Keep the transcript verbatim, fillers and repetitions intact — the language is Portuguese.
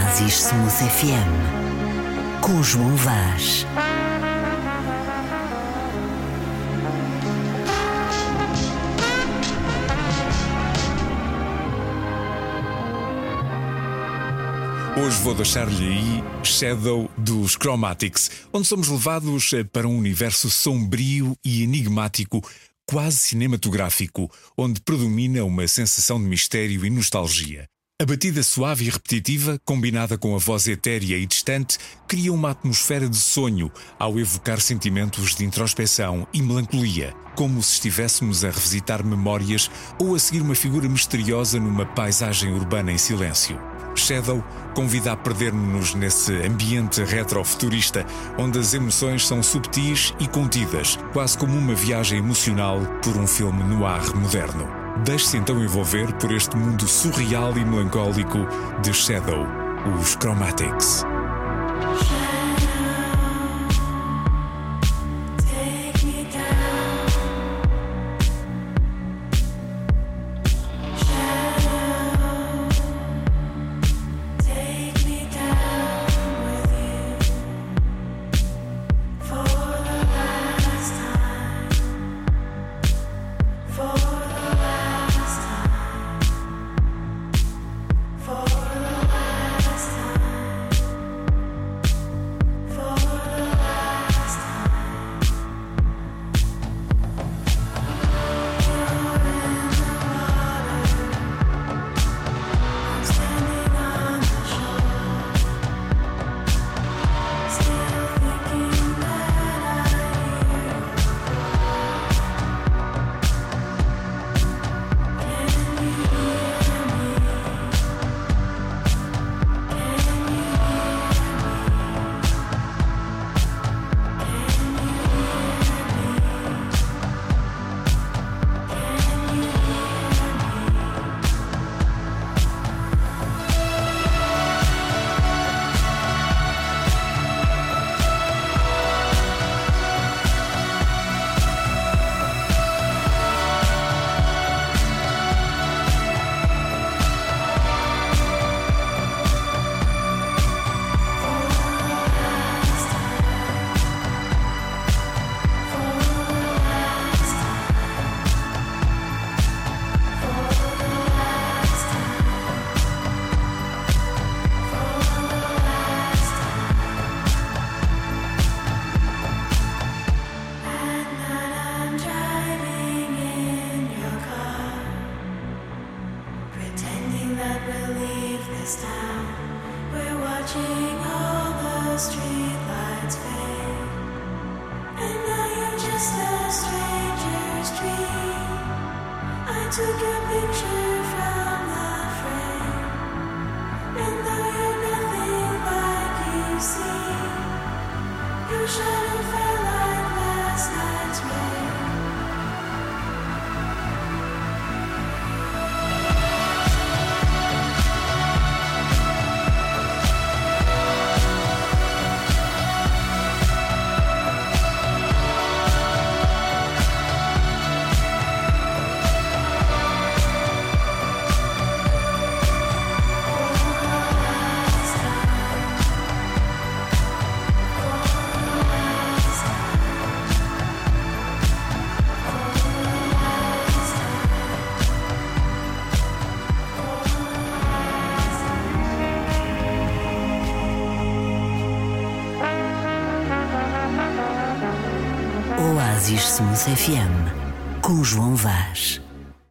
Oasis Smooth F M, com João Vaz. Hoje vou deixar-lhe aí Shadow dos Chromatics, onde somos levados para um universo sombrio e enigmático, quase cinematográfico, onde predomina uma sensação de mistério e nostalgia. A batida suave e repetitiva, combinada com a voz etérea e distante, cria uma atmosfera de sonho ao evocar sentimentos de introspeção e melancolia, como se estivéssemos a revisitar memórias ou a seguir uma figura misteriosa numa paisagem urbana em silêncio. Shadow convida a perder-nos nesse ambiente retrofuturista, onde as emoções são subtis e contidas, quase como uma viagem emocional por um filme noir moderno. Deixe-se então envolver por este mundo surreal e melancólico de Shadow, os Chromatics. Oasis Smooth F M, com João Vaz.